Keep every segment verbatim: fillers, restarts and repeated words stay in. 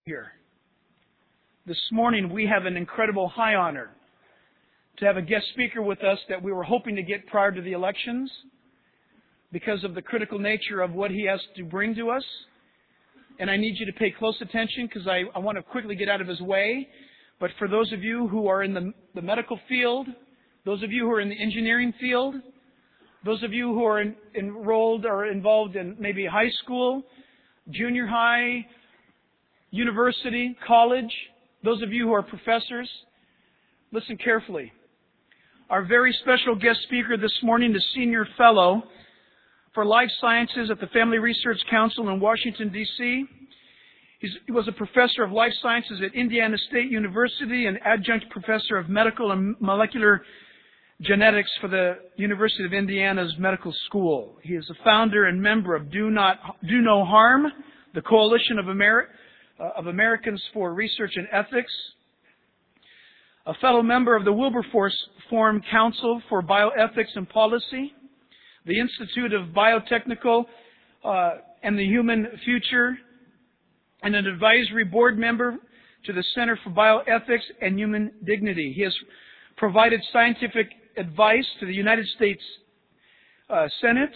here. This morning we have an incredible high honor to have a guest speaker with us that we were hoping to get prior to the elections because of the critical nature of what he has to bring to us. And I need you to pay close attention because I, I want to quickly get out of his way. But for those of you who are in the, the medical field, those of you who are in the engineering field, those of you who are in, enrolled or involved in maybe high school, junior high, university, college, those of you who are professors, listen carefully. Our very special guest speaker this morning is Senior Fellow for Life Sciences at the Family Research Council in Washington, D C He's, he was a professor of life sciences at Indiana State University and adjunct professor of medical and molecular genetics for the University of Indiana's Medical School. He is a founder and member of Do Not Do No Harm, the Coalition of, Ameri- uh, of Americans for Research and Ethics, a fellow member of the Wilberforce Forum Council for Bioethics and Policy, the Institute of Biotechnical uh, and the Human Future, and an advisory board member to the Center for Bioethics and Human Dignity. He has provided scientific advice to the United States uh, Senate.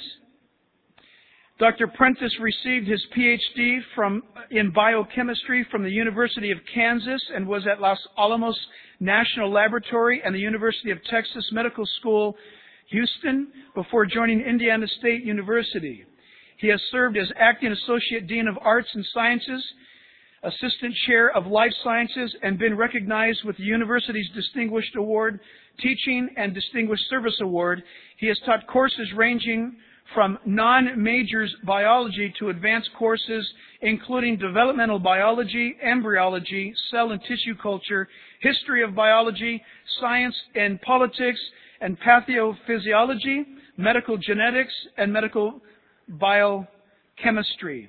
Doctor Prentice received his P H D from, in biochemistry from the University of Kansas and was at Los Alamos National Laboratory and the University of Texas Medical School, Houston, before joining Indiana State University. He has served as Acting Associate Dean of Arts and Sciences, Assistant Chair of Life Sciences, and been recognized with the university's Distinguished Award, Teaching and Distinguished Service Award. He has taught courses ranging from non-majors biology to advanced courses including developmental biology, embryology, cell and tissue culture, history of biology, science and politics, and pathophysiology, medical genetics, and medical biochemistry.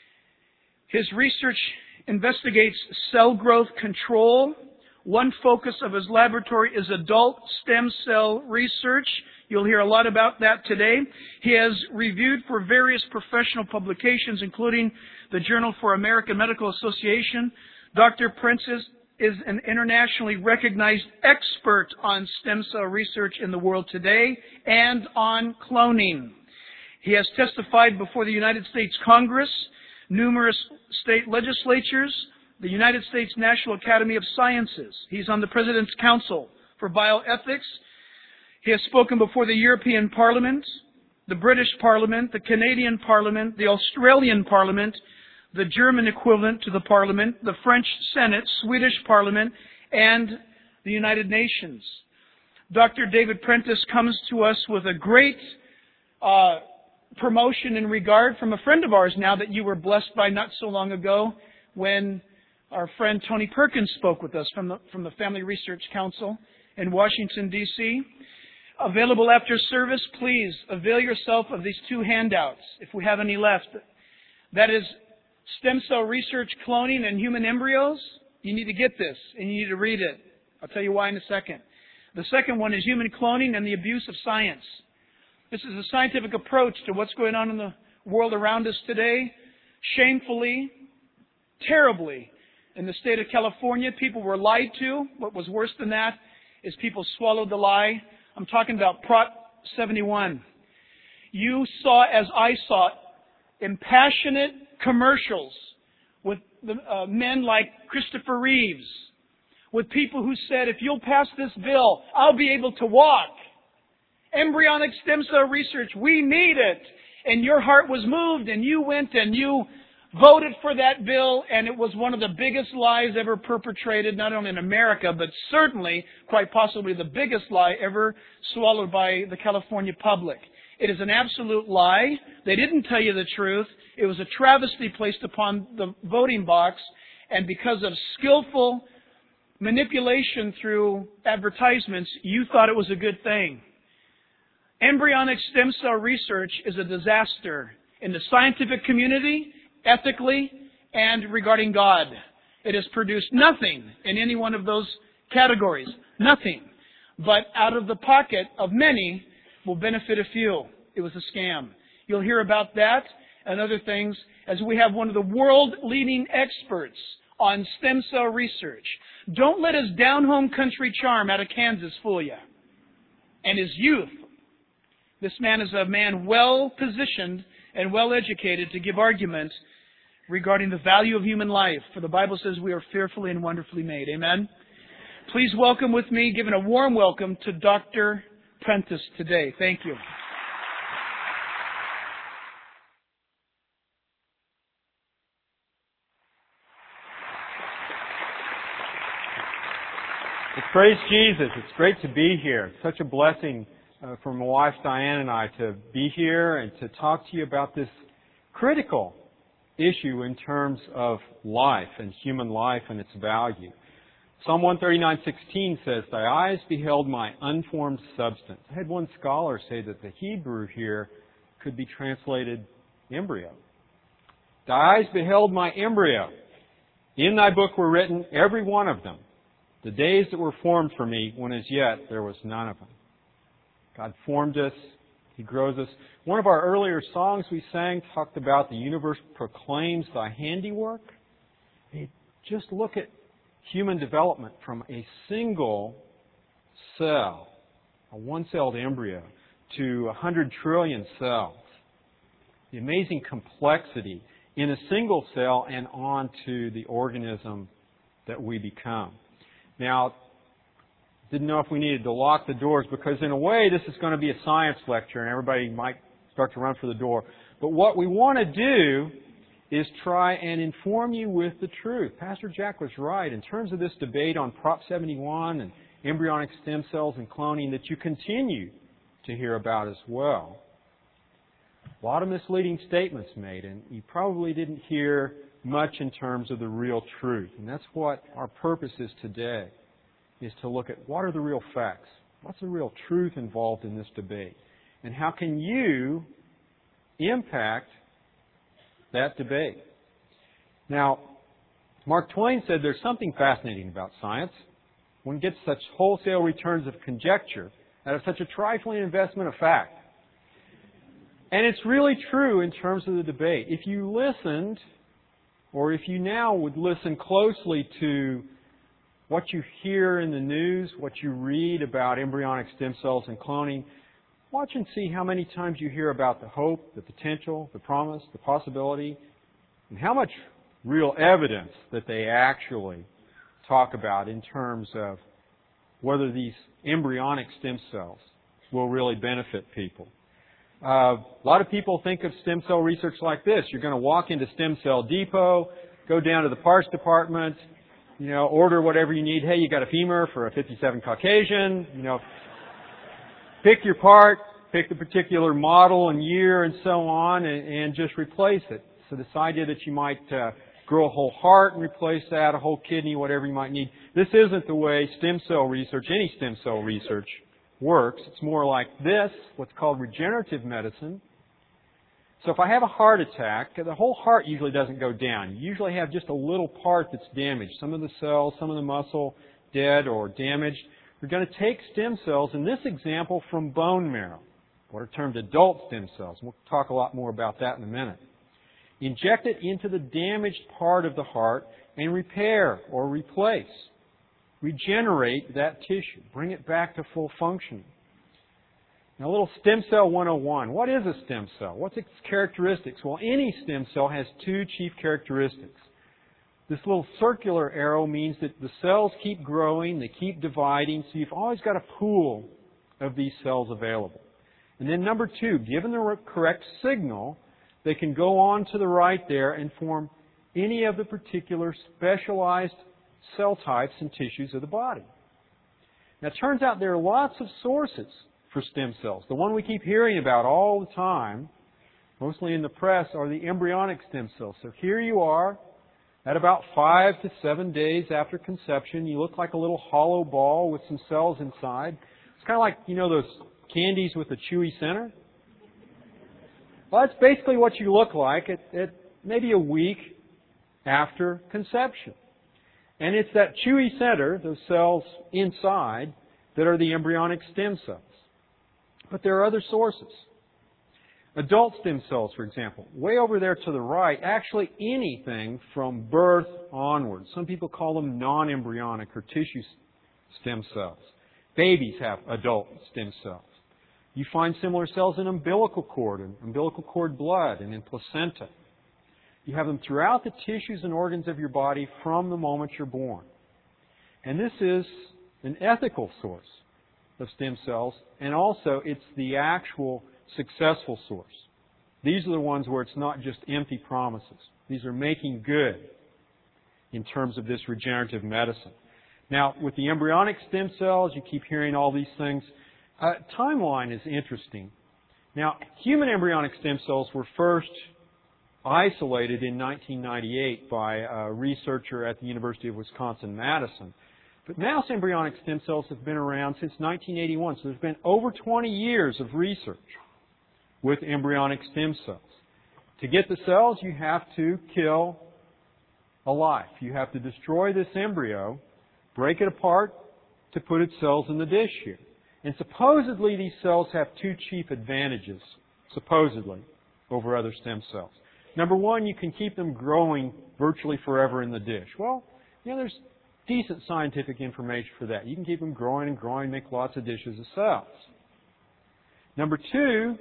His research investigates cell growth control. One focus of his laboratory is adult stem cell research. You'll hear a lot about that today. He has reviewed for various professional publications, including the Journal for American Medical Association. Doctor Prentice is an internationally recognized expert on stem cell research in the world today and on cloning. He has testified before the United States Congress, numerous state legislatures, the United States National Academy of Sciences. He's on the President's Council for Bioethics. He has spoken before the European Parliament, the British Parliament, the Canadian Parliament, the Australian Parliament, the German equivalent to the Parliament, the French Senate, Swedish Parliament, and the United Nations. Doctor David Prentice comes to us with a great uh, promotion and regard from a friend of ours now that you were blessed by not so long ago when our friend Tony Perkins spoke with us from the, from the Family Research Council in Washington, D C Available after service, please avail yourself of these two handouts, if we have any left. That is Stem Cell Research, Cloning, and Human Embryos. You need to get this, and you need to read it. I'll tell you why in a second. The second one is Human Cloning and the Abuse of Science. This is a scientific approach to what's going on in the world around us today. Shamefully, terribly, in the state of California, people were lied to. What was worse than that is people swallowed the lie. I'm talking about Prop seventy-one. You saw, as I saw, impassionate commercials with the, uh, men like Christopher Reeves, with people who said, if you'll pass this bill, I'll be able to walk. Embryonic stem cell research, we need it. And your heart was moved, and you went and you voted for that bill, and it was one of the biggest lies ever perpetrated, not only in America, but certainly, quite possibly, the biggest lie ever swallowed by the California public. It is an absolute lie. They didn't tell you the truth. It was a travesty placed upon the voting box, and because of skillful manipulation through advertisements, you thought it was a good thing. Embryonic stem cell research is a disaster in the scientific community, ethically, and regarding God. It has produced nothing in any one of those categories. Nothing. But out of the pocket of many will benefit a few. It was a scam. You'll hear about that and other things as we have one of the world-leading experts on stem cell research. Don't let his down-home country charm out of Kansas fool you. And his youth. This man is a man well-positioned and well-educated to give arguments regarding the value of human life. For the Bible says we are fearfully and wonderfully made. Amen? Please welcome with me, giving a warm welcome to Doctor Prentice today. Thank you. Praise Jesus. It's great to be here. It's such a blessing uh, for my wife Diane and I to be here and to talk to you about this critical issue in terms of life and human life and its value. Psalm one thirty-nine sixteen says, "Thy eyes beheld my unformed substance." I had one scholar say that the Hebrew here could be translated embryo. "Thy eyes beheld my embryo. In thy book were written, every one of them, the days that were formed for me, when as yet there was none of them." God formed us. He grows us. One of our earlier songs we sang talked about the universe proclaims thy handiwork. Hey, just look at human development from a single cell, a one-celled embryo, to a hundred trillion cells. The amazing complexity in a single cell and on to the organism that we become. Now, didn't know if we needed to lock the doors because in a way this is going to be a science lecture and everybody might start to run for the door. But what we want to do is try and inform you with the truth. Pastor Jack was right in terms of this debate on Prop seventy-one and embryonic stem cells and cloning that you continue to hear about as well. A lot of misleading statements made, and you probably didn't hear much in terms of the real truth. And that's what our purpose is today, is to look at what are the real facts, what's the real truth involved in this debate, and how can you impact that debate. Now, Mark Twain said there's something fascinating about science. One gets such wholesale returns of conjecture out of such a trifling investment of fact. And it's really true in terms of the debate. If you listened, or if you now would listen closely to what you hear in the news, what you read about embryonic stem cells and cloning, watch and see how many times you hear about the hope, the potential, the promise, the possibility, and how much real evidence that they actually talk about in terms of whether these embryonic stem cells will really benefit people. Uh, a lot of people think of stem cell research like this. You're going to walk into Stem Cell Depot, go down to the parts department, you know, order whatever you need. Hey, you got a femur for a fifty-seven Caucasian, you know. Pick your part, pick the particular model and year and so on, and, and just replace it. So this idea that you might uh, grow a whole heart and replace that, a whole kidney, whatever you might need. This isn't the way stem cell research, any stem cell research, works. It's more like this, what's called regenerative medicine. So if I have a heart attack, the whole heart usually doesn't go down. You usually have just a little part that's damaged. Some of the cells, some of the muscle dead or damaged. We're going to take stem cells, in this example, from bone marrow, what are termed adult stem cells. We'll talk a lot more about that in a minute. Inject it into the damaged part of the heart and repair or replace. Regenerate that tissue. Bring it back to full functioning. Now, a little stem cell one oh one. What is a stem cell? What's its characteristics? Well, any stem cell has two chief characteristics. This little circular arrow means that the cells keep growing, they keep dividing, so you've always got a pool of these cells available. And then number two, given the correct signal, they can go on to the right there and form any of the particular specialized cell types and tissues of the body. Now, it turns out there are lots of sources for stem cells. The one we keep hearing about all the time, mostly in the press, are the embryonic stem cells. So here you are, at about five to seven days after conception. You look like a little hollow ball with some cells inside. It's kind of like, you know, those candies with a chewy center. Well, that's basically what you look like at, at maybe a week after conception. And it's that chewy center, those cells inside, that are the embryonic stem cells. But there are other sources. Adult stem cells, for example, way over there to the right, actually anything from birth onwards. Some people call them non-embryonic or tissue stem cells. Babies have adult stem cells. You find similar cells in umbilical cord and umbilical cord blood and in placenta. You have them throughout the tissues and organs of your body from the moment you're born. And this is an ethical source of stem cells, and also it's the actual successful source. These are the ones where it's not just empty promises. These are making good in terms of this regenerative medicine. Now, with the embryonic stem cells, you keep hearing all these things. Uh, timeline is interesting. Now, human embryonic stem cells were first isolated in nineteen ninety-eight by a researcher at the University of Wisconsin-Madison. But mouse embryonic stem cells have been around since nineteen eighty-one, so there's been over twenty years of research with embryonic stem cells. To get the cells, you have to kill a life. You have to destroy this embryo, break it apart to put its cells in the dish here. And supposedly these cells have two chief advantages, supposedly, over other stem cells. Number one, you can keep them growing virtually forever in the dish. Well, you know, there's decent scientific information for that. You can keep them growing and growing, make lots of dishes of cells. Number two,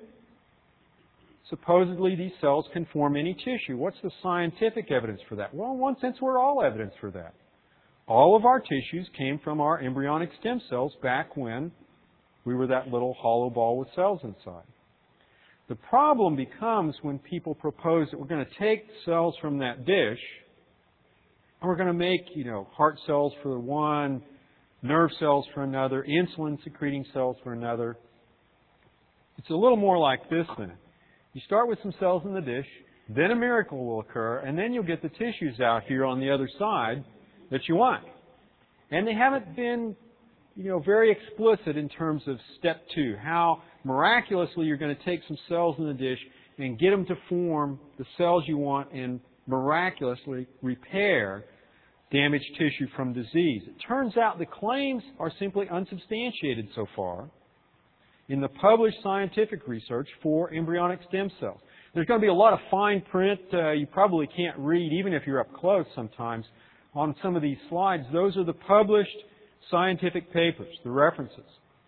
supposedly these cells can form any tissue. What's the scientific evidence for that? Well, in one sense, we're all evidence for that. All of our tissues came from our embryonic stem cells back when we were that little hollow ball with cells inside. The problem becomes when people propose that we're going to take cells from that dish and we're going to make, you know, heart cells for one, nerve cells for another, insulin-secreting cells for another. It's a little more like this then. You start with some cells in the dish, then a miracle will occur, and then you'll get the tissues out here on the other side that you want. And they haven't been, you know, very explicit in terms of step two, how miraculously you're going to take some cells in the dish and get them to form the cells you want and miraculously repair damaged tissue from disease. It turns out the claims are simply unsubstantiated so far in the published scientific research for embryonic stem cells. There's going to be a lot of fine print uh, you probably can't read, even if you're up close sometimes, on some of these slides. Those are the published scientific papers, the references.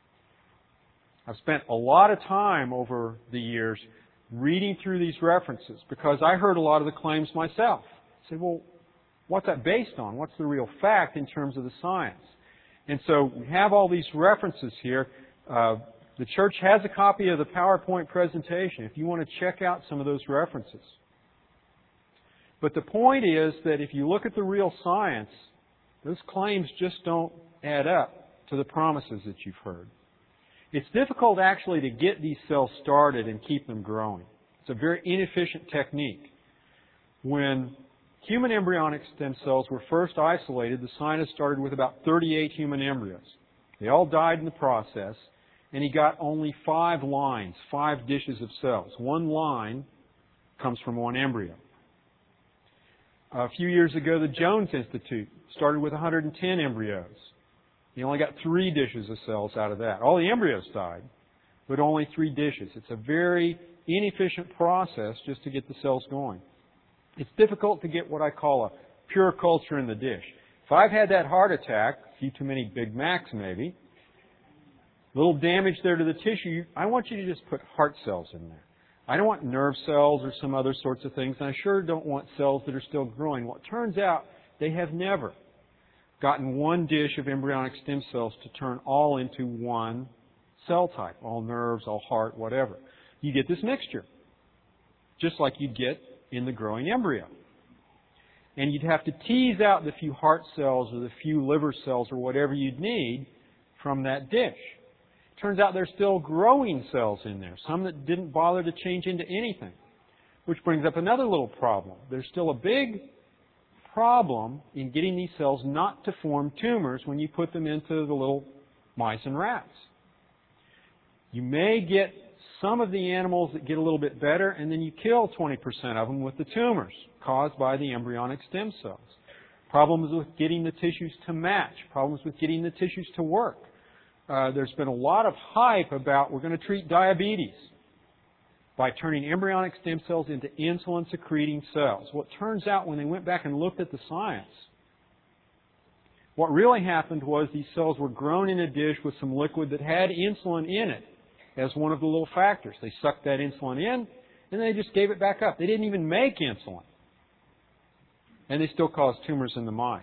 I've spent a lot of time over the years reading through these references because I heard a lot of the claims myself. I said, well, what's that based on? What's the real fact in terms of the science? And so we have all these references here. Uh, the church has a copy of the PowerPoint presentation if you want to check out some of those references. But the point is that if you look at the real science, those claims just don't add up to the promises that you've heard. It's difficult actually to get these cells started and keep them growing. It's a very inefficient technique. When human embryonic stem cells were first isolated, the scientist started with about thirty-eight human embryos. They all died in the process, and he got only five lines, five dishes of cells. One line comes from one embryo. A few years ago, the Jones Institute started with one hundred ten embryos. He only got three dishes of cells out of that. All the embryos died, but only three dishes. It's a very inefficient process just to get the cells going. It's difficult to get what I call a pure culture in the dish. If I've had that heart attack, a few too many Big Macs maybe, little damage there to the tissue, I want you to just put heart cells in there. I don't want nerve cells or some other sorts of things, and I sure don't want cells that are still growing. Well, it turns out they have never gotten one dish of embryonic stem cells to turn all into one cell type, all nerves, all heart, whatever. You get this mixture, just like you'd get in the growing embryo. And you'd have to tease out the few heart cells or the few liver cells or whatever you'd need from that dish. Turns out there's still growing cells in there, some that didn't bother to change into anything, which brings up another little problem. There's still a big problem in getting these cells not to form tumors when you put them into the little mice and rats. You may get some of the animals that get a little bit better, and then you kill twenty percent of them with the tumors caused by the embryonic stem cells. Problems with getting the tissues to match, problems with getting the tissues to work. Uh, there's been a lot of hype about we're going to treat diabetes. by turning embryonic stem cells into insulin-secreting cells. Well, it turns out when they went back and looked at the science, what really happened was these cells were grown in a dish with some liquid that had insulin in it as one of the little factors. They sucked that insulin in, and they just gave it back up. They didn't even make insulin. And they still caused tumors in the mice.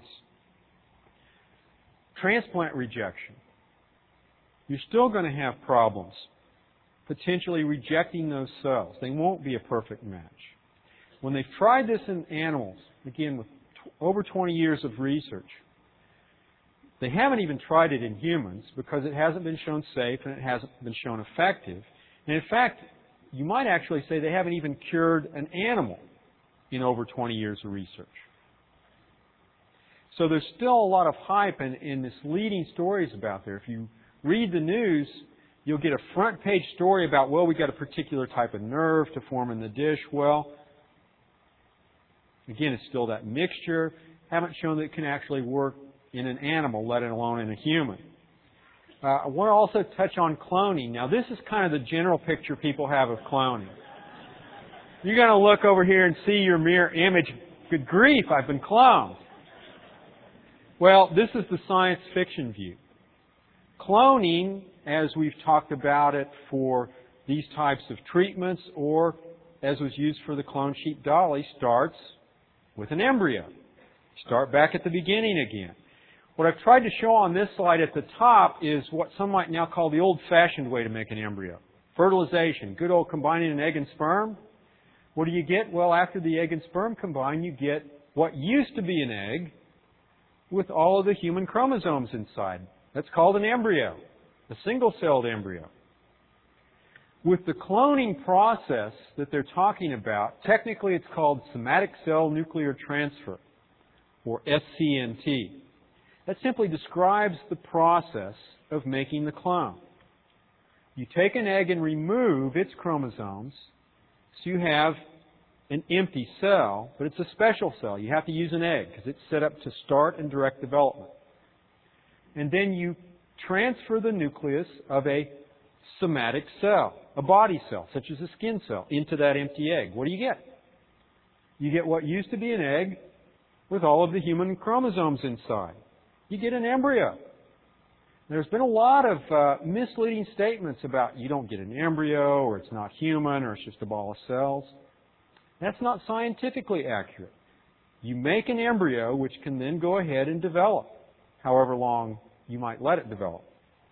Transplant rejection. You're still going to have problems potentially rejecting those cells. They won't be a perfect match. When they've tried this in animals, again, with t- over twenty years of research, they haven't even tried it in humans because it hasn't been shown safe and it hasn't been shown effective. And in fact, you might actually say they haven't even cured an animal in over twenty years of research. So there's still a lot of hype and, and misleading stories about there. If you read the news, you'll get a front page story about, well, we got a particular type of nerve to form in the dish. Well, again, it's still that mixture. Haven't shown that it can actually work in an animal, let alone in a human. Uh, I want to also touch on cloning. Now, this is kind of the general picture people have of cloning. You're going to look over here and see your mirror image. Good grief, I've been cloned. Well, this is the science fiction view. Cloning, as we've talked about it for these types of treatments, or as was used for the clone sheep dolly, starts with an embryo. Start back at the beginning again. What I've tried to show on this slide at the top is what some might now call the old-fashioned way to make an embryo. Fertilization, good old combining an egg and sperm. What do you get? Well, after the egg and sperm combine, you get what used to be an egg with all of the human chromosomes inside. That's called an embryo, a single-celled embryo. With the cloning process that they're talking about, technically it's called somatic cell nuclear transfer, or S C N T. That simply describes the process of making the clone. You take an egg and remove its chromosomes, so you have an empty cell, but it's a special cell. You have to use an egg because it's set up to start and direct development. And then you transfer the nucleus of a somatic cell, a body cell, such as a skin cell, into that empty egg. What do you get? You get what used to be an egg with all of the human chromosomes inside. You get an embryo. There's been a lot of uh, misleading statements about you don't get an embryo, or it's not human, or it's just a ball of cells. That's not scientifically accurate. You make an embryo which can then go ahead and develop, however long you might let it develop.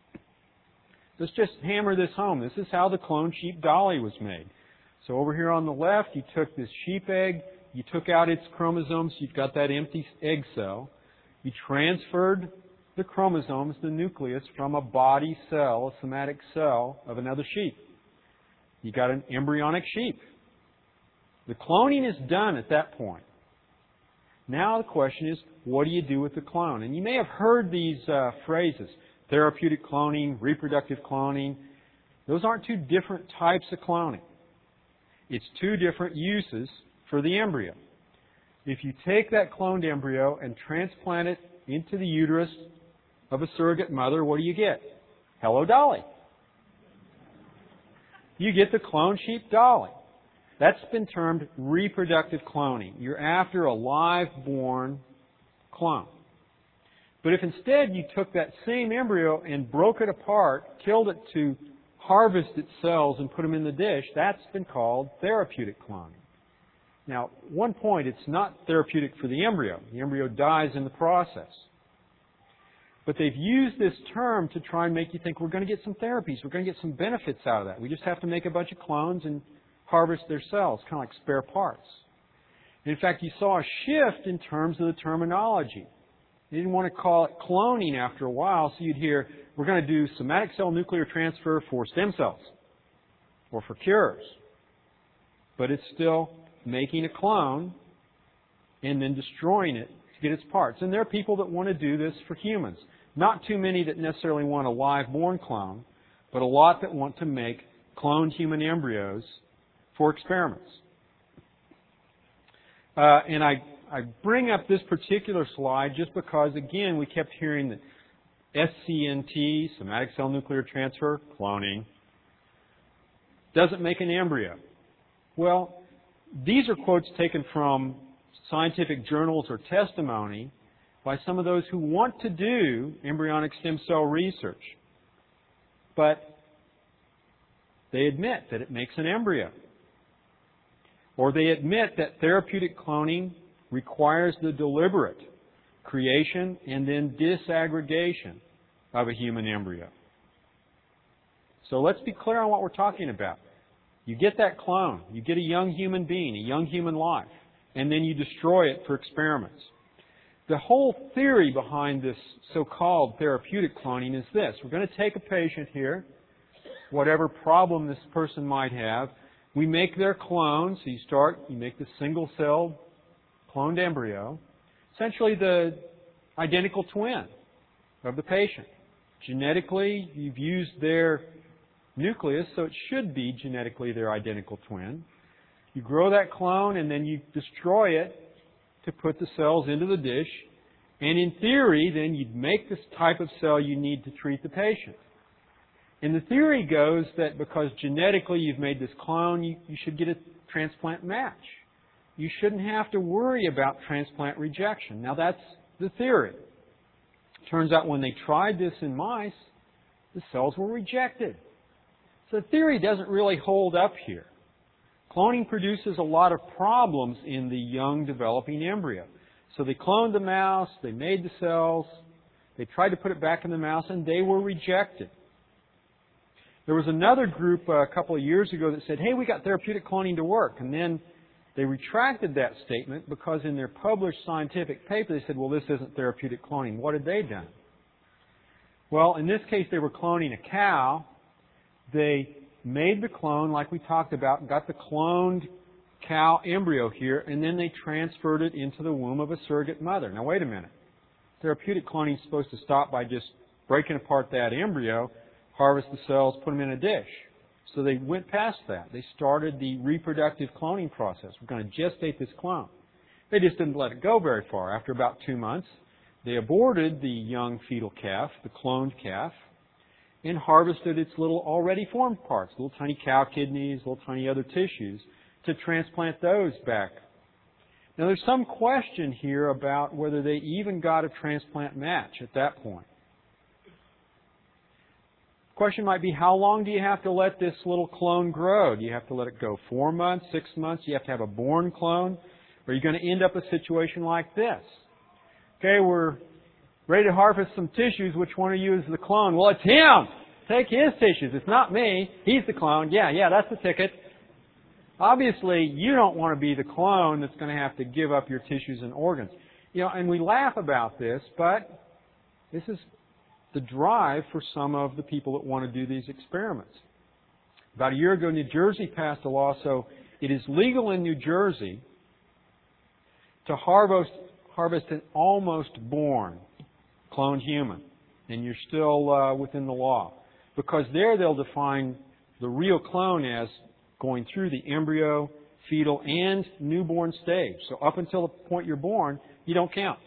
Let's just hammer this home. This is how the clone sheep dolly was made. So over here on the left, you took this sheep egg, you took out its chromosomes, you've got that empty egg cell. You transferred the chromosomes, the nucleus, from a body cell, a somatic cell of another sheep. You got an embryonic sheep. The cloning is done at that point. Now the question is, what do you do with the clone? And you may have heard these uh, phrases, therapeutic cloning, reproductive cloning. Those aren't two different types of cloning. It's two different uses for the embryo. If you take that cloned embryo and transplant it into the uterus of a surrogate mother, what do you get? Hello, Dolly. You get the clone sheep dolly. That's been termed reproductive cloning. You're after a live-born clone. But if instead you took that same embryo and broke it apart, killed it to harvest its cells and put them in the dish, that's been called therapeutic cloning. Now, one point, it's not therapeutic for the embryo. The embryo dies in the process. But they've used this term to try and make you think we're going to get some therapies, we're going to get some benefits out of that. We just have to make a bunch of clones and harvest their cells, kind of like spare parts. In fact, you saw a shift in terms of the terminology. You didn't want to call it cloning after a while, so you'd hear, we're going to do somatic cell nuclear transfer for stem cells or for cures. But it's still making a clone and then destroying it to get its parts. And there are people that want to do this for humans. Not too many that necessarily want a live-born clone, but a lot that want to make cloned human embryos for experiments. Uh, and I, I bring up this particular slide just because, again, we kept hearing that S C N T, somatic cell nuclear transfer, cloning, doesn't make an embryo. Well, these are quotes taken from scientific journals or testimony by some of those who want to do embryonic stem cell research. But they admit that it makes an embryo. Or they admit that therapeutic cloning requires the deliberate creation and then disaggregation of a human embryo. So let's be clear on what we're talking about. You get that clone, you get a young human being, a young human life, and then you destroy it for experiments. The whole theory behind this so-called therapeutic cloning is this. We're going to take a patient here, whatever problem this person might have. We make their clone. So you start, you make the single-celled cloned embryo, essentially the identical twin of the patient. Genetically, you've used their nucleus, so it should be genetically their identical twin. You grow that clone and then you destroy it to put the cells into the dish. And in theory, then you'd make this type of cell you need to treat the patient. And the theory goes that because genetically you've made this clone, you, you should get a transplant match. You shouldn't have to worry about transplant rejection. Now that's the theory. Turns out when they tried this in mice, the cells were rejected. So the theory doesn't really hold up here. Cloning produces a lot of problems in the young developing embryo. So they cloned the mouse, they made the cells, they tried to put it back in the mouse, and they were rejected. There was another group uh, a couple of years ago that said, hey, we got therapeutic cloning to work. And then they retracted that statement because in their published scientific paper they said, well, this isn't therapeutic cloning. What had they done? Well, in this case, they were cloning a cow. They made the clone like we talked about, got the cloned cow embryo here, and then they transferred it into the womb of a surrogate mother. Now, wait a minute. Therapeutic cloning is supposed to stop by just breaking apart that embryo, harvest the cells, put them in a dish. So they went past that. They started the reproductive cloning process. We're going to gestate this clone. They just didn't let it go very far. After about two months, they aborted the young fetal calf, the cloned calf, and harvested its little already formed parts, little tiny cow kidneys, little tiny other tissues, to transplant those back. Now there's some question here about whether they even got a transplant match at that point. The question might be, how long do you have to let this little clone grow? Do you have to let it go four months, six months? Do you have to have a born clone? Or are you going to end up a situation like this? Okay, we're ready to harvest some tissues. Which one of you is the clone? Well, it's him. Take his tissues. It's not me. He's the clone. Yeah, yeah, that's the ticket. Obviously, you don't want to be the clone that's going to have to give up your tissues and organs. You know, and we laugh about this, but this is the drive for some of the people that want to do these experiments. About a year ago, New Jersey passed a law, so it is legal in New Jersey to harvest, harvest an almost born cloned human, and you're still uh, within the law. Because there they'll define the real clone as going through the embryo, fetal, and newborn stage. So up until the point you're born, you don't count.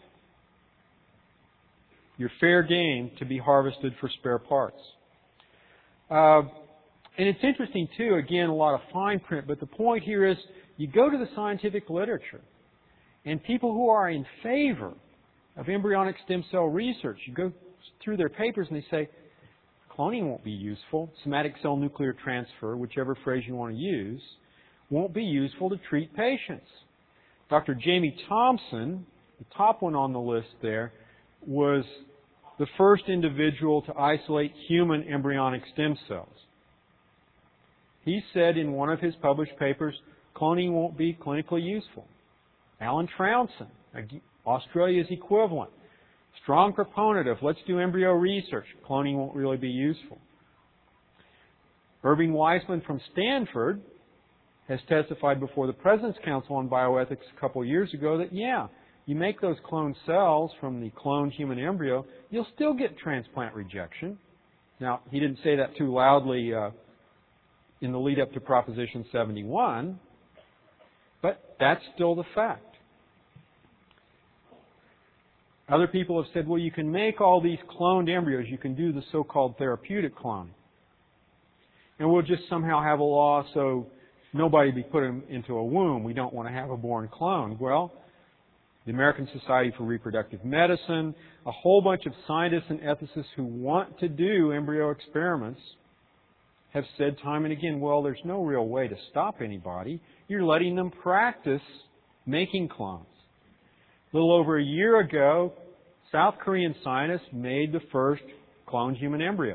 You're fair game to be harvested for spare parts. Uh, and it's interesting, too, again, a lot of fine print, but the point here is you go to the scientific literature, and people who are in favor of embryonic stem cell research, you go through their papers and they say, cloning won't be useful. Somatic cell nuclear transfer, whichever phrase you want to use, won't be useful to treat patients. Doctor Jamie Thompson, the top one on the list there, was the first individual to isolate human embryonic stem cells. He said in one of his published papers, cloning won't be clinically useful. Alan Trounson, Australia's equivalent, strong proponent of let's do embryo research. Cloning won't really be useful. Irving Weissman from Stanford has testified before the President's Council on Bioethics a couple of years ago that, yeah, you make those cloned cells from the cloned human embryo, you'll still get transplant rejection. Now, he didn't say that too loudly uh, in the lead up to Proposition seventy-one, but that's still the fact. Other people have said, well, you can make all these cloned embryos. You can do the so-called therapeutic cloning. And we'll just somehow have a law so nobody be put into a womb. We don't want to have a born clone. Well, the American Society for Reproductive Medicine, a whole bunch of scientists and ethicists who want to do embryo experiments have said time and again, well, there's no real way to stop anybody. You're letting them practice making clones. A little over a year ago, South Korean scientists made the first cloned human embryos.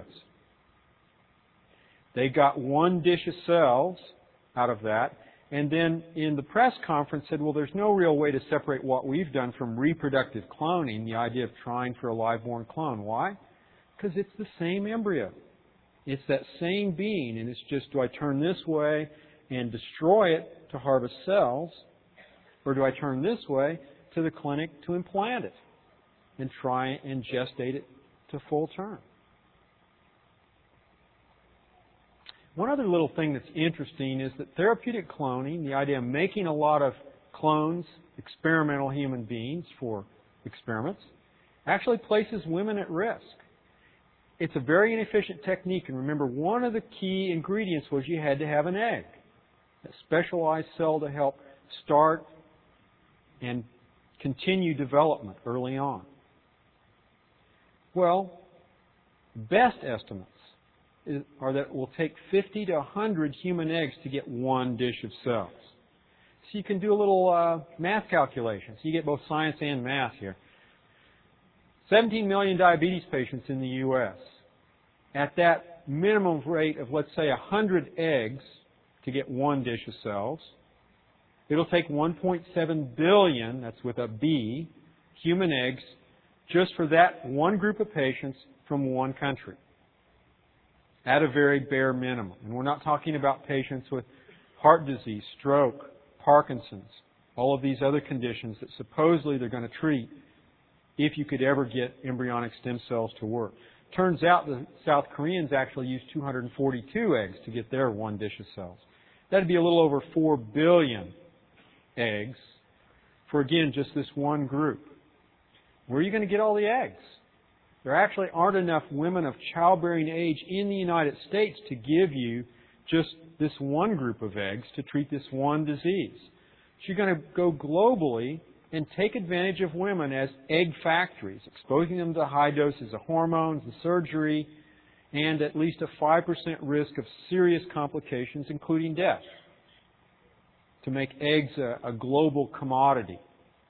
They got one dish of cells out of that, and then in the press conference said, well, there's no real way to separate what we've done from reproductive cloning, the idea of trying for a live-born clone. Why? Because it's the same embryo. It's that same being, and it's just, do I turn this way and destroy it to harvest cells, or do I turn this way to the clinic to implant it and try and gestate it to full term? One other little thing that's interesting is that therapeutic cloning, the idea of making a lot of clones, experimental human beings for experiments, actually places women at risk. It's a very inefficient technique, and remember, one of the key ingredients was you had to have an egg, a specialized cell to help start and continue development early on. Well, best estimates is, are that it will take fifty to one hundred human eggs to get one dish of cells. So you can do a little uh, math calculation. So you get both science and math here. seventeen million diabetes patients in the U S At that minimum rate of, let's say, one hundred eggs to get one dish of cells, it'll take one point seven billion, that's with a B, human eggs just for that one group of patients from one country at a very bare minimum. And we're not talking about patients with heart disease, stroke, Parkinson's, all of these other conditions that supposedly they're going to treat if you could ever get embryonic stem cells to work. Turns out the South Koreans actually used two hundred forty-two eggs to get their one dish of cells. That'd be a little over four billion eggs for, again, just this one group. Where are you going to get all the eggs? There actually aren't enough women of childbearing age in the United States to give you just this one group of eggs to treat this one disease. So you're going to go globally and take advantage of women as egg factories, exposing them to high doses of hormones and surgery, and at least a five percent risk of serious complications, including death, to make eggs a, a global commodity.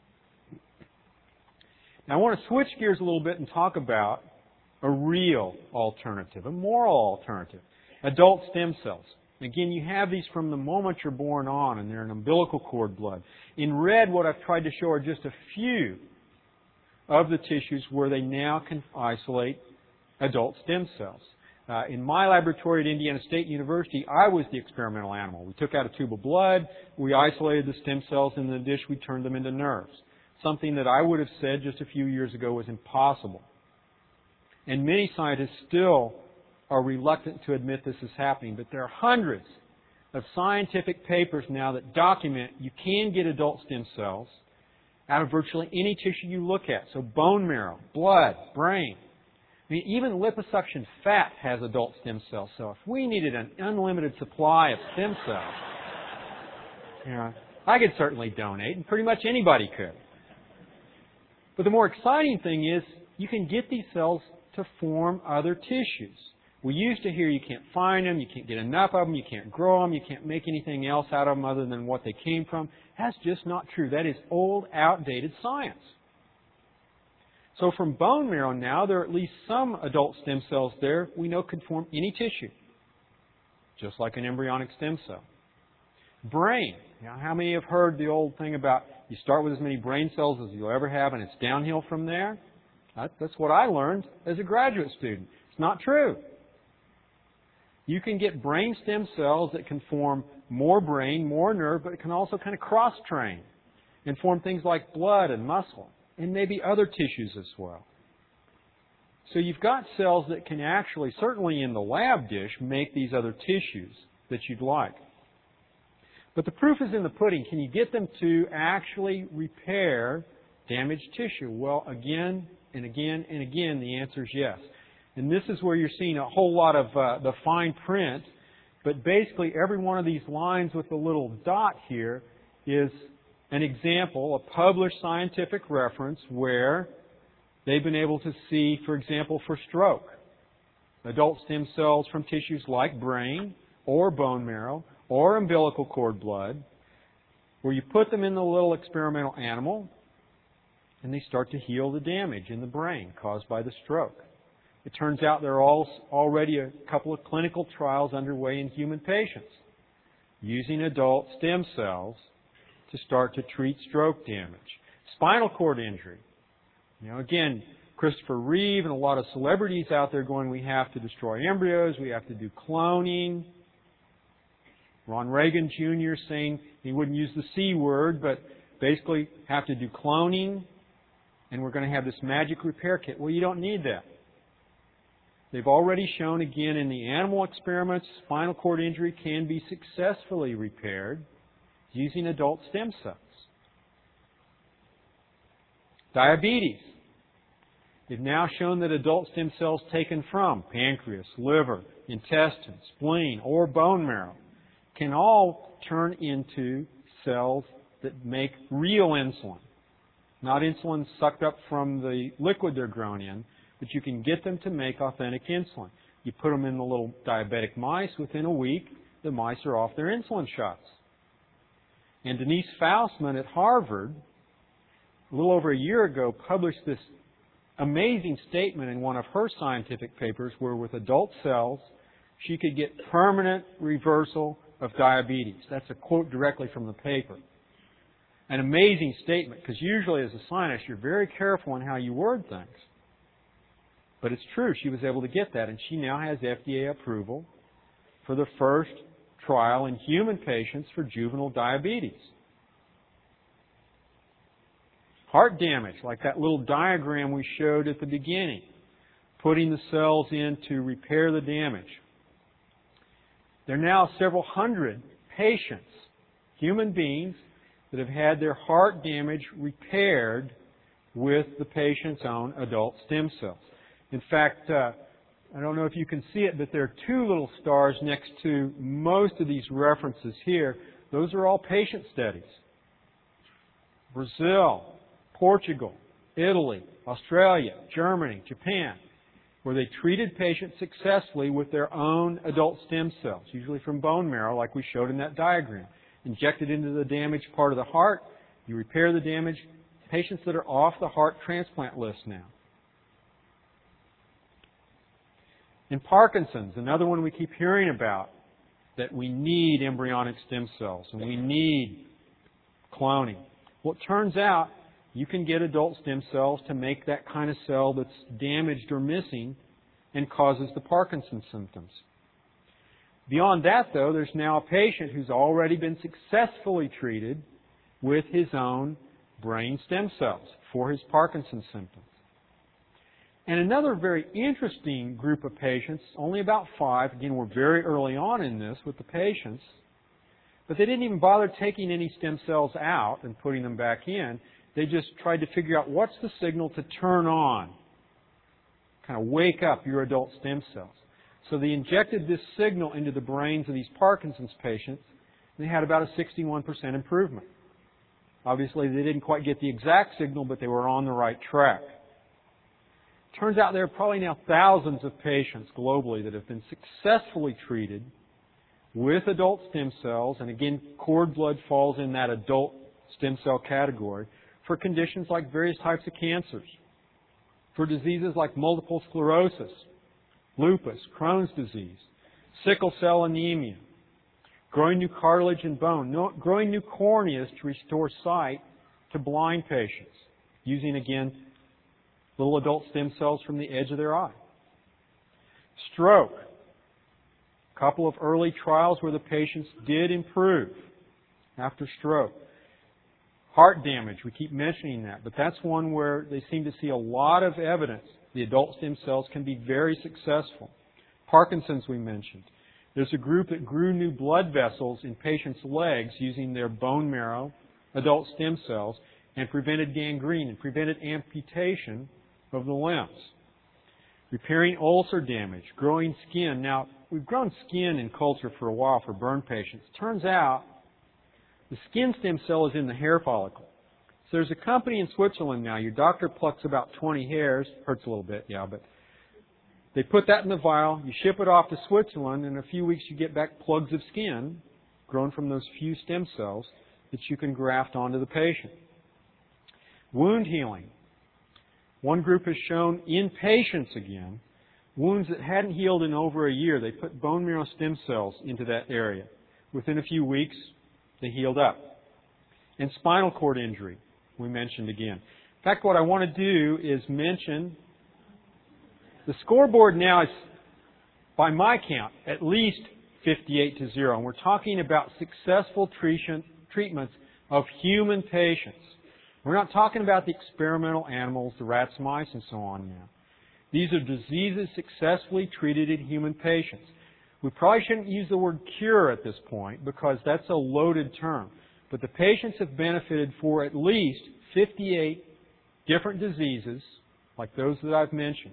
Now, I want to switch gears a little bit and talk about a real alternative, a moral alternative, adult stem cells. Again, you have these from the moment you're born on, and they're in umbilical cord blood. In red, what I've tried to show are just a few of the tissues where they now can isolate adult stem cells. Uh, in my laboratory at Indiana State University, I was the experimental animal. We took out a tube of blood, we isolated the stem cells in the dish, we turned them into nerves. Something that I would have said just a few years ago was impossible. And many scientists still are reluctant to admit this is happening, but there are hundreds of scientific papers now that document you can get adult stem cells out of virtually any tissue you look at. So bone marrow, blood, brain. I mean, even liposuction fat has adult stem cells. So if we needed an unlimited supply of stem cells, you know, I could certainly donate, and pretty much anybody could. But the more exciting thing is you can get these cells to form other tissues. We used to hear you can't find them, you can't get enough of them, you can't grow them, you can't make anything else out of them other than what they came from. That's just not true. That is old, outdated science. So from bone marrow now, there are at least some adult stem cells there we know can form any tissue, just like an embryonic stem cell. Brain. Now, how many have heard the old thing about you start with as many brain cells as you'll ever have and it's downhill from there? That's what I learned as a graduate student. It's not true. You can get brain stem cells that can form more brain, more nerve, but it can also kind of cross-train and form things like blood and muscle and maybe other tissues as well. So you've got cells that can actually, certainly in the lab dish, make these other tissues that you'd like. But the proof is in the pudding. Can you get them to actually repair damaged tissue? Well, again and again and again, the answer is yes. And this is where you're seeing a whole lot of uh, the fine print. But basically, every one of these lines with the little dot here is an example, a published scientific reference where they've been able to see, for example, for stroke, adult stem cells from tissues like brain or bone marrow or umbilical cord blood, where you put them in the little experimental animal and they start to heal the damage in the brain caused by the stroke. It turns out there are already a couple of clinical trials underway in human patients using adult stem cells to start to treat stroke damage. Spinal cord injury. You know, again, Christopher Reeve and a lot of celebrities out there going, we have to destroy embryos, we have to do cloning. Ron Reagan Junior saying he wouldn't use the C word, but basically have to do cloning, and we're going to have this magic repair kit. Well, you don't need that. They've already shown, again, in the animal experiments, spinal cord injury can be successfully repaired using adult stem cells. Diabetes. They've now shown that adult stem cells taken from pancreas, liver, intestine, spleen, or bone marrow can all turn into cells that make real insulin. Not insulin sucked up from the liquid they're grown in, but you can get them to make authentic insulin. You put them in the little diabetic mice. Within a week, the mice are off their insulin shots. And Denise Faustman at Harvard, a little over a year ago, published this amazing statement in one of her scientific papers where with adult cells, she could get permanent reversal of diabetes. That's a quote directly from the paper. An amazing statement, because usually as a scientist, you're very careful in how you word things. But it's true, she was able to get that, and she now has F D A approval for the first trial in human patients for juvenile diabetes. Heart damage, like that little diagram we showed at the beginning, putting the cells in to repair the damage. There are now several hundred patients, human beings, that have had their heart damage repaired with the patient's own adult stem cells. In fact, uh, I don't know if you can see it, but there are two little stars next to most of these references here. Those are all patient studies. Brazil, Portugal, Italy, Australia, Germany, Japan, where they treated patients successfully with their own adult stem cells, usually from bone marrow, like we showed in that diagram. Injected into the damaged part of the heart, you repair the damage. Patients that are off the heart transplant list now. In Parkinson's, another one we keep hearing about, that we need embryonic stem cells and we need cloning. Well, it turns out you can get adult stem cells to make that kind of cell that's damaged or missing and causes the Parkinson's symptoms. Beyond that, though, there's now a patient who's already been successfully treated with his own brain stem cells for his Parkinson's symptoms. And another very interesting group of patients, only about five, again, we're very early on in this with the patients, but they didn't even bother taking any stem cells out and putting them back in. They just tried to figure out what's the signal to turn on, kind of wake up your adult stem cells. So they injected this signal into the brains of these Parkinson's patients, and they had about a sixty-one percent improvement. Obviously, they didn't quite get the exact signal, but they were on the right track. Turns out there are probably now thousands of patients globally that have been successfully treated with adult stem cells, and again, cord blood falls in that adult stem cell category, for conditions like various types of cancers, for diseases like multiple sclerosis, lupus, Crohn's disease, sickle cell anemia, growing new cartilage and bone, no, growing new corneas to restore sight to blind patients, using, again, little adult stem cells from the edge of their eye. Stroke. A couple of early trials where the patients did improve after stroke. Heart damage, we keep mentioning that, but that's one where they seem to see a lot of evidence the adult stem cells can be very successful. Parkinson's, we mentioned. There's a group that grew new blood vessels in patients' legs using their bone marrow, adult stem cells, and prevented gangrene and prevented amputation of the limbs. Repairing ulcer damage, growing skin. Now, we've grown skin in culture for a while for burn patients. Turns out the skin stem cell is in the hair follicle. So there's a company in Switzerland now. Your doctor plucks about twenty hairs. Hurts a little bit, yeah, but they put that in the vial. You ship it off to Switzerland. In a few weeks, you get back plugs of skin grown from those few stem cells that you can graft onto the patient. Wound healing. One group has shown in patients again, wounds that hadn't healed in over a year, they put bone marrow stem cells into that area. Within a few weeks, they healed up. And spinal cord injury, we mentioned again. In fact, what I want to do is mention the scoreboard now is, by my count, at least fifty-eight to zero. And we're talking about successful treatments of human patients. We're not talking about the experimental animals, the rats, mice, and so on now. These are diseases successfully treated in human patients. We probably shouldn't use the word cure at this point because that's a loaded term. But the patients have benefited for at least fifty-eight different diseases like those that I've mentioned.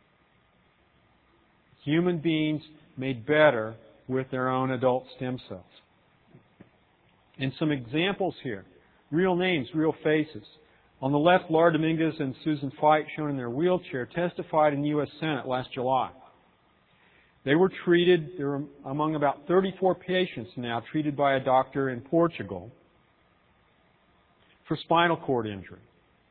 Human beings made better with their own adult stem cells. And some examples here. Real names, real faces. On the left, Laura Dominguez and Susan Fite, shown in their wheelchair, testified in the U S Senate last July. They were treated, they were among about thirty-four patients now treated by a doctor in Portugal for spinal cord injury.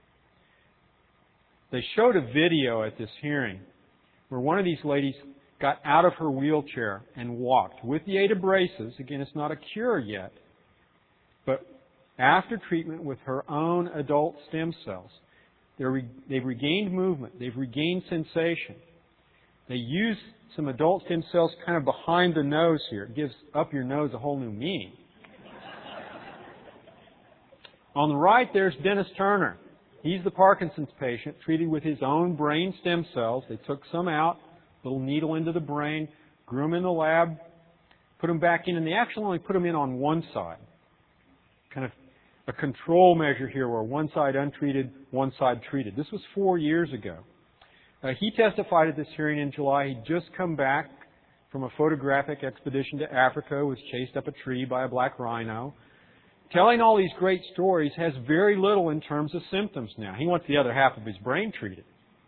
They showed a video at this hearing where one of these ladies got out of her wheelchair and walked with the aid of braces. Again, it's not a cure yet, but after treatment with her own adult stem cells, they've regained movement, they've regained sensation. They use some adult stem cells kind of behind the nose here. It gives up your nose a whole new meaning. On the right, there's Dennis Turner. He's the Parkinson's patient treated with his own brain stem cells. They took some out, little needle into the brain, grew them in the lab, put them back in, and they actually only put them in on one side. Kind of a control measure here where one side untreated, one side treated. This was four years ago. Uh, he testified at this hearing in July. He'd just come back from a photographic expedition to Africa, was chased up a tree by a black rhino. Telling all these great stories has very little in terms of symptoms now. He wants the other half of his brain treated.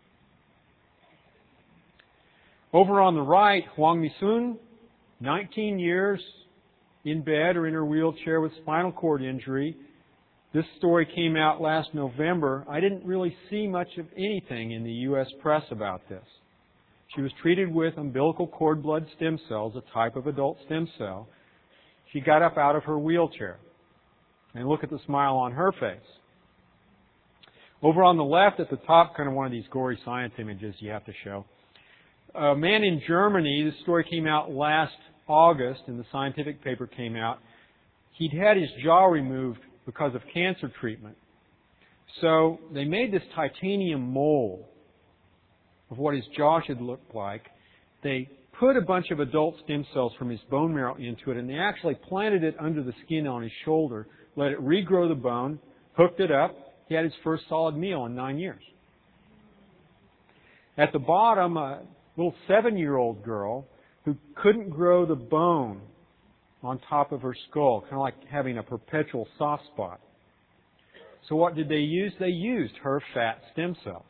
Over on the right, Huang Misun, nineteen years in bed or in her wheelchair with spinal cord injury. This story came out last November. I didn't really see much of anything in the U S press about this. She was treated with umbilical cord blood stem cells, a type of adult stem cell. She got up out of her wheelchair. And look at the smile on her face. Over on the left at the top, kind of one of these gory science images you have to show. A man in Germany, this story came out last August and the scientific paper came out. He'd had his jaw removed because of cancer treatment. So they made this titanium mold of what his jaw should look like. They put a bunch of adult stem cells from his bone marrow into it and they actually planted it under the skin on his shoulder, let it regrow the bone, hooked it up. He had his first solid meal in nine years. At the bottom, a little seven-year-old girl who couldn't grow the bone on top of her skull, kind of like having a perpetual soft spot. So what did they use? They used her fat stem cells.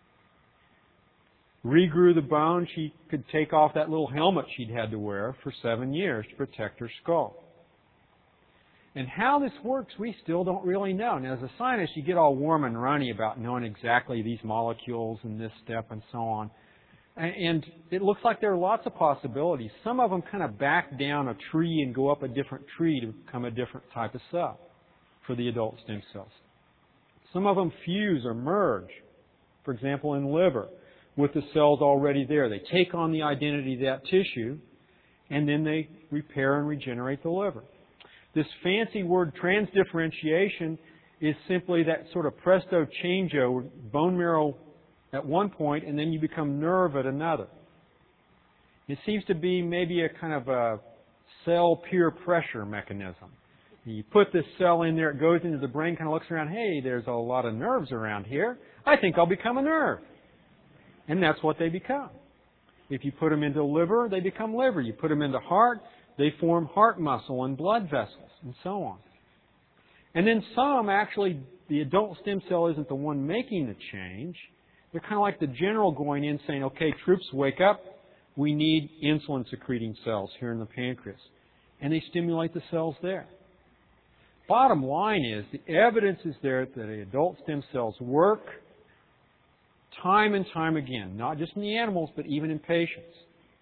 Regrew the bone. She could take off that little helmet she'd had to wear for seven years to protect her skull. And how this works, we still don't really know. Now, as a scientist, you get all warm and runny about knowing exactly these molecules and this step and so on. And it looks like there are lots of possibilities. Some of them kind of back down a tree and go up a different tree to become a different type of cell for the adult stem cells. Some of them fuse or merge, for example, in liver, with the cells already there. They take on the identity of that tissue, and then they repair and regenerate the liver. This fancy word transdifferentiation is simply that sort of presto changeo, bone marrow at one point, and then you become nerve at another. It seems to be maybe a kind of a cell peer pressure mechanism. You put this cell in there, it goes into the brain, kind of looks around, hey, there's a lot of nerves around here. I think I'll become a nerve. And that's what they become. If you put them into liver, they become liver. You put them into heart, they form heart muscle and blood vessels, and so on. And then some, actually, the adult stem cell isn't the one making the change. They're kind of like the general going in saying, okay, troops, wake up. We need insulin-secreting cells here in the pancreas. And they stimulate the cells there. Bottom line is, the evidence is there that the adult stem cells work time and time again, not just in the animals, but even in patients.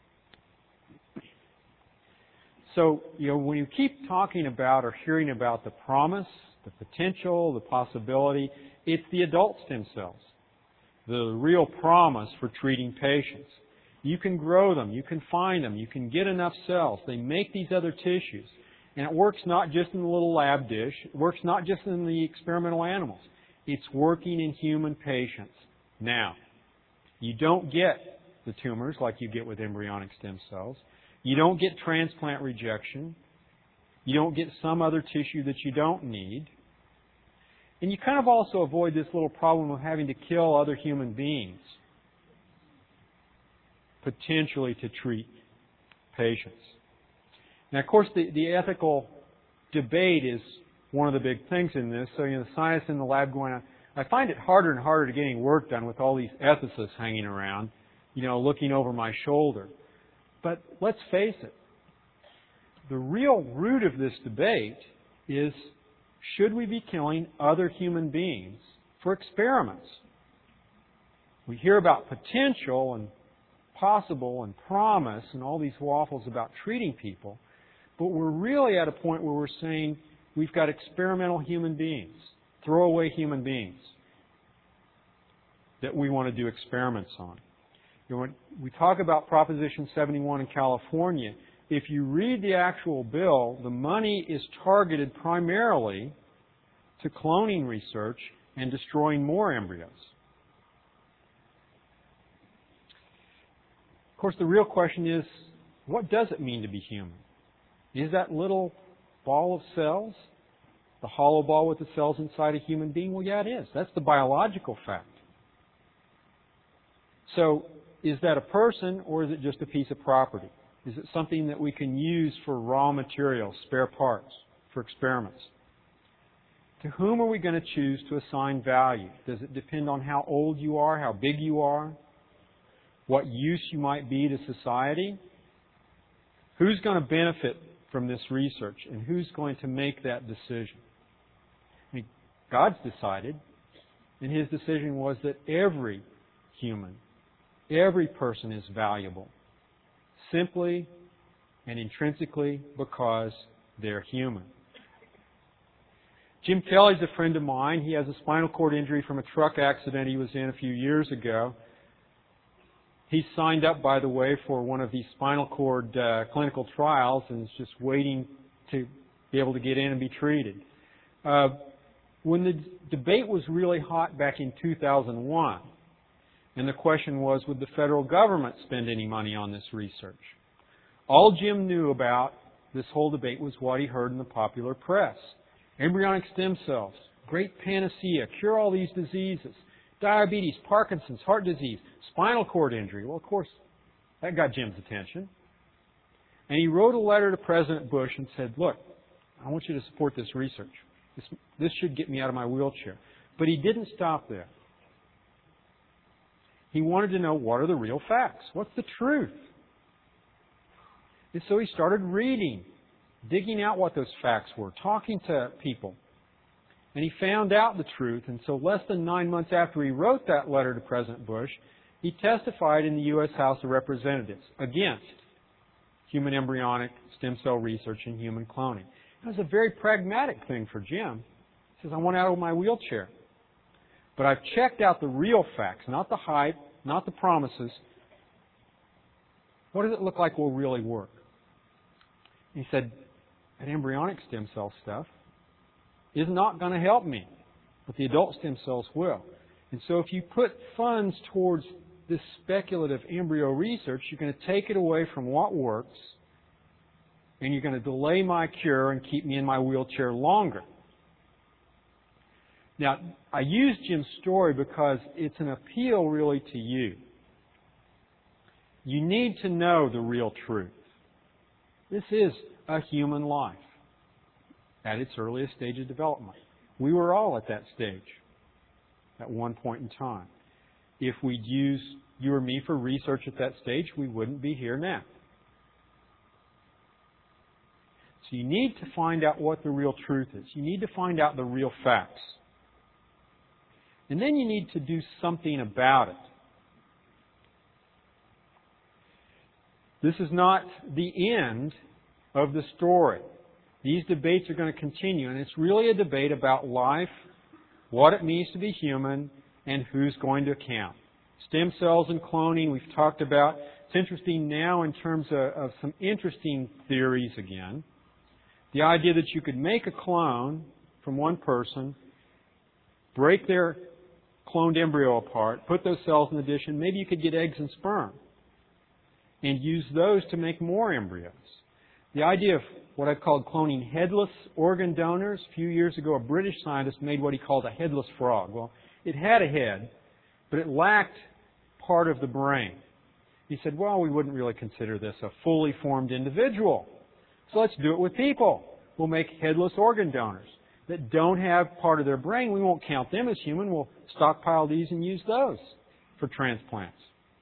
So, you know, when you keep talking about or hearing about the promise, the potential, the possibility, it's the adult stem cells, the real promise for treating patients. You can grow them, you can find them, you can get enough cells. They make these other tissues. And it works not just in the little lab dish, it works not just in the experimental animals. It's working in human patients. Now, you don't get the tumors like you get with embryonic stem cells. You don't get transplant rejection. You don't get some other tissue that you don't need. And you kind of also avoid this little problem of having to kill other human beings, potentially to treat patients. Now, of course, the, the ethical debate is one of the big things in this. So, you know, the scientists in the lab going on, I find it harder and harder to getting work done with all these ethicists hanging around, you know, looking over my shoulder. But let's face it, the real root of this debate is, should we be killing other human beings for experiments? We hear about potential and possible and promise and all these waffles about treating people, but we're really at a point where we're saying we've got experimental human beings, throwaway human beings that we want to do experiments on. You know, when we talk about Proposition seventy-one in California, if you read the actual bill, the money is targeted primarily to cloning research and destroying more embryos. Of course, the real question is, what does it mean to be human? Is that little ball of cells, the hollow ball with the cells inside a human being? Well, yeah, it is. That's the biological fact. So, is that a person or is it just a piece of property? Is it something that we can use for raw materials, spare parts, for experiments? To whom are we going to choose to assign value? Does it depend on how old you are, how big you are, what use you might be to society? Who's going to benefit from this research, and who's going to make that decision? I mean, God's decided, and His decision was that every human, every person is valuable, simply and intrinsically because they're human. Jim Kelly's a friend of mine. He has a spinal cord injury from a truck accident he was in a few years ago. He's signed up, by the way, for one of these spinal cord uh, clinical trials and is just waiting to be able to get in and be treated. Uh, when the d- debate was really hot back in two thousand one, and the question was, would the federal government spend any money on this research? All Jim knew about this whole debate was what he heard in the popular press. Embryonic stem cells, great panacea, cure all these diseases. Diabetes, Parkinson's, heart disease, spinal cord injury. Well, of course, that got Jim's attention. And he wrote a letter to President Bush and said, look, I want you to support this research. This, this should get me out of my wheelchair. But he didn't stop there. He wanted to know, what are the real facts? What's the truth? And so he started reading, digging out what those facts were, talking to people. And he found out the truth, and so less than nine months after he wrote that letter to President Bush, he testified in the U S House of Representatives against human embryonic stem cell research and human cloning. It was a very pragmatic thing for Jim. He says, I want out of my wheelchair. But I've checked out the real facts, not the hype, not the promises. What does it look like will really work? He said, that embryonic stem cell stuff is not going to help me, but the adult stem cells will. And so if you put funds towards this speculative embryo research, you're going to take it away from what works, and you're going to delay my cure and keep me in my wheelchair longer. Now, I use Jim's story because it's an appeal really to you. You need to know the real truth. This is a human life at its earliest stage of development. We were all at that stage at one point in time. If we'd used you or me for research at that stage, we wouldn't be here now. So you need to find out what the real truth is. You need to find out the real facts. And then you need to do something about it. This is not the end of the story. These debates are going to continue, and it's really a debate about life, what it means to be human, and who's going to account. Stem cells and cloning we've talked about. It's interesting now in terms of, of some interesting theories again. The idea that you could make a clone from one person, break their cloned embryo apart, put those cells in the dish, and maybe you could get eggs and sperm and use those to make more embryos. The idea of what I've called cloning headless organ donors. A few years ago, a British scientist made what he called a headless frog. Well, it had a head, but it lacked part of the brain. He said, well, we wouldn't really consider this a fully formed individual. So let's do it with people. We'll make headless organ donors that don't have part of their brain. We won't count them as human. We'll stockpile these and use those for transplants.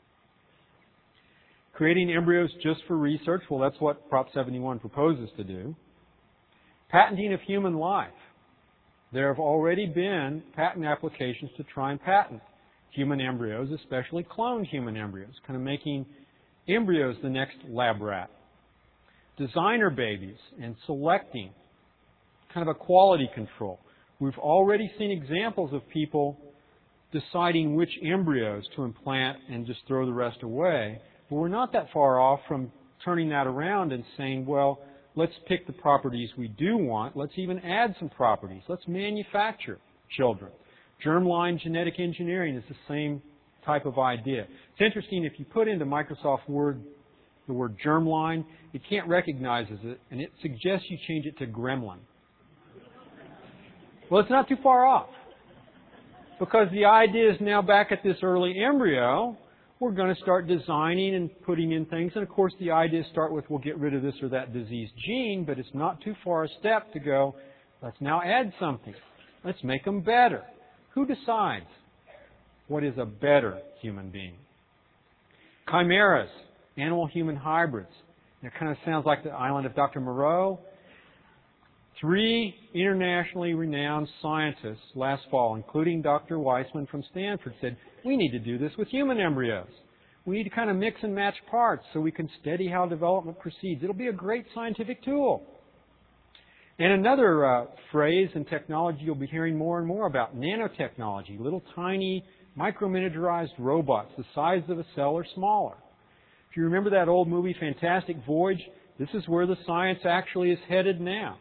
Creating embryos just for research, well, that's what Prop seventy-one proposes to do. Patenting of human life. There have already been patent applications to try and patent human embryos, especially cloned human embryos, kind of making embryos the next lab rat. Designer babies and selecting, kind of a quality control. We've already seen examples of people deciding which embryos to implant and just throw the rest away. But we're not that far off from turning that around and saying, well, let's pick the properties we do want. Let's even add some properties. Let's manufacture children. Germline genetic engineering is the same type of idea. It's interesting, if you put into Microsoft Word the word germline, it can't recognize it, and it suggests you change it to gremlin. Well, it's not too far off, because the idea is now back at this early embryo, we're going to start designing and putting in things. And of course, the ideas start with, we'll get rid of this or that diseased gene, but it's not too far a step to go, let's now add something. Let's make them better. Who decides what is a better human being? Chimeras, animal-human hybrids. It kind of sounds like the island of Doctor Moreau. Three internationally renowned scientists last fall, including Doctor Weissman from Stanford, said, we need to do this with human embryos. We need to kind of mix and match parts so we can study how development proceeds. It'll be a great scientific tool. And another uh, phrase and technology you'll be hearing more and more about, nanotechnology, little tiny micro-miniaturized robots the size of a cell or smaller. If you remember that old movie, Fantastic Voyage, this is where the science actually is headed now.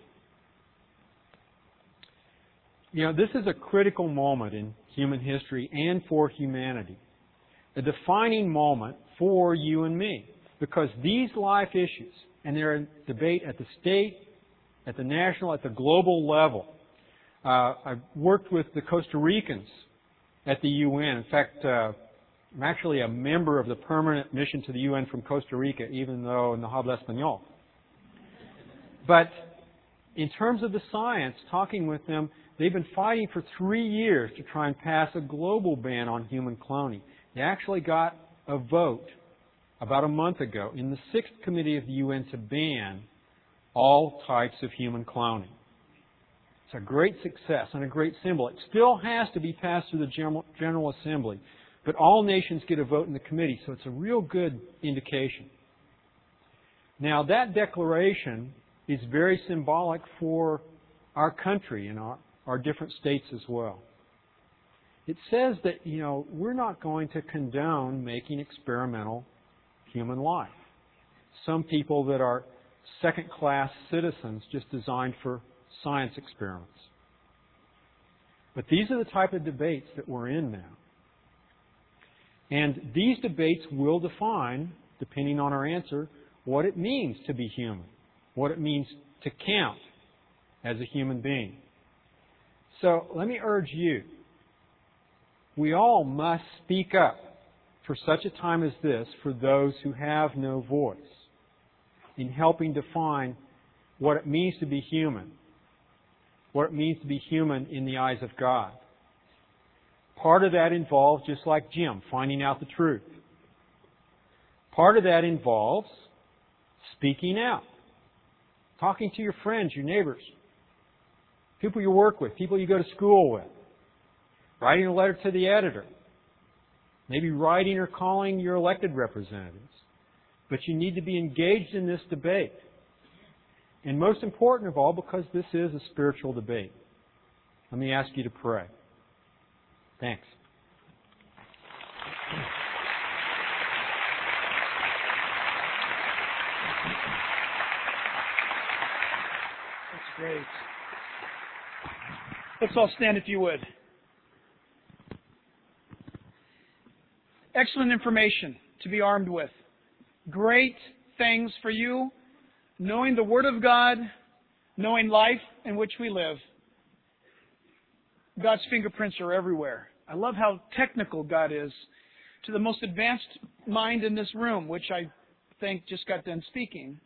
You know, this is a critical moment in human history and for humanity. A defining moment for you and me. Because these life issues, and they're in debate at the state, at the national, at the global level. Uh, I've worked with the Costa Ricans at the U N. In fact, uh, I'm actually a member of the permanent mission to the U N from Costa Rica, even though no habla español. But in terms of the science, talking with them, they've been fighting for three years to try and pass a global ban on human cloning. They actually got a vote about a month ago in the Sixth Committee of the U N to ban all types of human cloning. It's a great success and a great symbol. It still has to be passed through the General, General Assembly, but all nations get a vote in the committee, so it's a real good indication. Now, that declaration is very symbolic for our country and our, our different states as well. It says that, you know, we're not going to condone making experimental human life. Some people that are second-class citizens just designed for science experiments. But these are the type of debates that we're in now. And these debates will define, depending on our answer, what it means to be human, what it means to count as a human being. So let me urge you, we all must speak up for such a time as this for those who have no voice in helping define what it means to be human, what it means to be human in the eyes of God. Part of that involves, just like Jim, finding out the truth. Part of that involves speaking out, talking to your friends, your neighbors, people you work with, people you go to school with, writing a letter to the editor, maybe writing or calling your elected representatives. But you need to be engaged in this debate. And most important of all, because this is a spiritual debate, let me ask you to pray. Thanks. That's great. Let's all stand if you would. Excellent information to be armed with. Great things for you, knowing the Word of God, knowing life in which we live. God's fingerprints are everywhere. I love how technical God is to the most advanced mind in this room, which I think just got done speaking.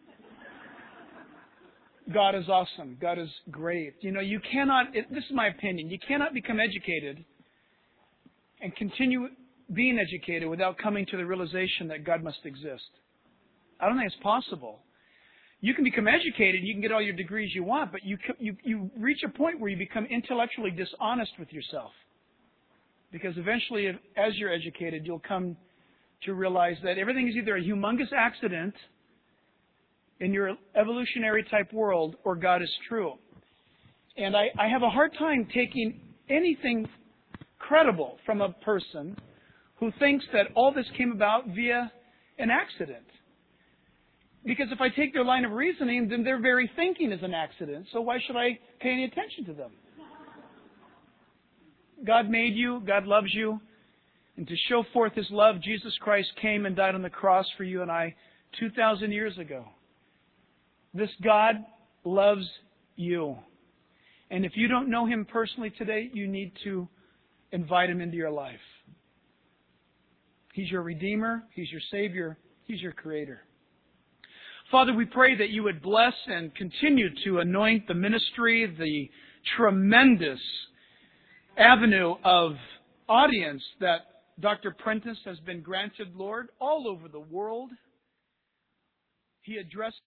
God is awesome. God is great. You know, you cannot, it, this is my opinion, you cannot become educated and continue being educated without coming to the realization that God must exist. I don't think it's possible. You can become educated, you can get all your degrees you want, but you, you, you reach a point where you become intellectually dishonest with yourself. Because eventually, as you're educated, you'll come to realize that everything is either a humongous accident in your evolutionary type world, or God is true. And I, I have a hard time taking anything credible from a person who thinks that all this came about via an accident. Because if I take their line of reasoning, then their very thinking is an accident. So why should I pay any attention to them? God made you. God loves you. And to show forth His love, Jesus Christ came and died on the cross for you and I two thousand years ago. This God loves you. And if you don't know Him personally today, you need to invite Him into your life. He's your Redeemer. He's your Savior. He's your Creator. Father, we pray that you would bless and continue to anoint the ministry, the tremendous avenue of audience that Doctor Prentice has been granted, Lord, all over the world. He addressed